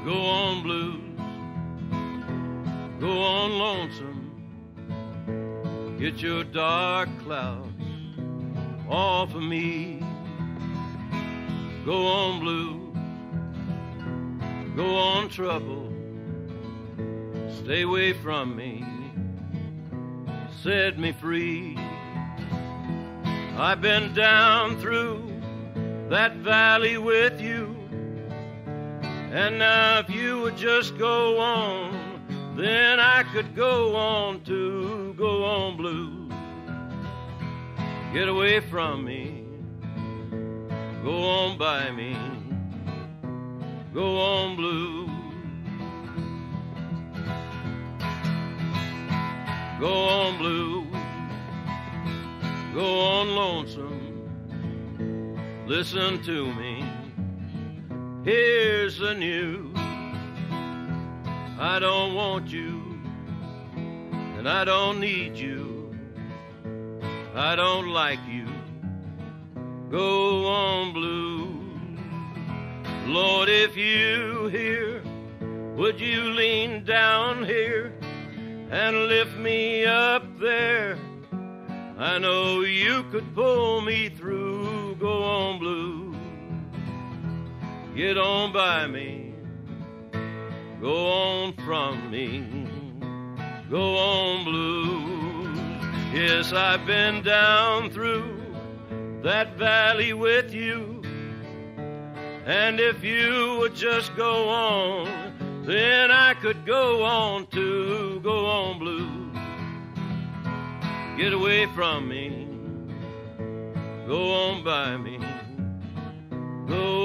Go on, blues. Go on, lonesome. Get your dark clouds off of me. Go on, blues. Go on, trouble. Stay away from me. Set me free. I've been down through that valley with you, and now if you would just go on, then I could go on too. Go on, blues. Get away from me. Go on by me. Go on, blues. Go on, blues. Go on, lonesome. Listen to me. Here's the news. I don't want you, and I don't need you. I don't like you. Go on, blues. Lord, if you hear, would you lean down here and lift me up there? I know you could pull me through. Go on, blues. Get on by me. Go on from me. Go on, blues. Yes, I've been down through that valley with you, and if you would just go on, then I could go on too. Go on, blues. Get away from me. Go on by me. Go